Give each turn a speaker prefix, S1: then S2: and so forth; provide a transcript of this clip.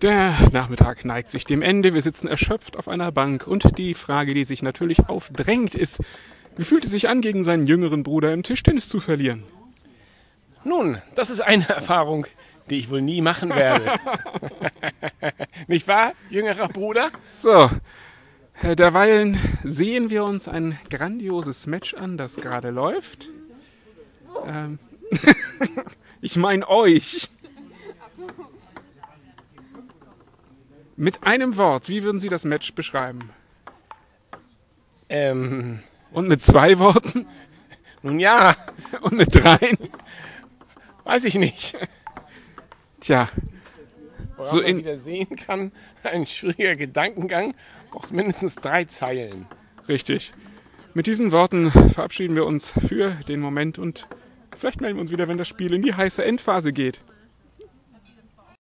S1: Der Nachmittag neigt sich dem Ende. Wir sitzen erschöpft auf einer Bank und die Frage, die sich natürlich aufdrängt, ist, wie fühlt es sich an, gegen seinen jüngeren Bruder im Tischtennis zu verlieren?
S2: Nun, das ist eine Erfahrung, die ich wohl nie machen werde. Nicht wahr, jüngerer Bruder?
S1: So, derweilen sehen wir uns ein grandioses Match an, das gerade läuft. Ich meine euch. Mit einem Wort, wie würden Sie das Match beschreiben? Und mit 2 Worten?
S2: Nun ja.
S1: Und mit 3?
S2: Weiß ich nicht.
S1: Tja.
S2: Woran
S1: So
S2: man wieder sehen kann, ein schwieriger Gedankengang braucht mindestens 3 Zeilen.
S1: Richtig. Mit diesen Worten verabschieden wir uns für den Moment und vielleicht melden wir uns wieder, wenn das Spiel in die heiße Endphase geht.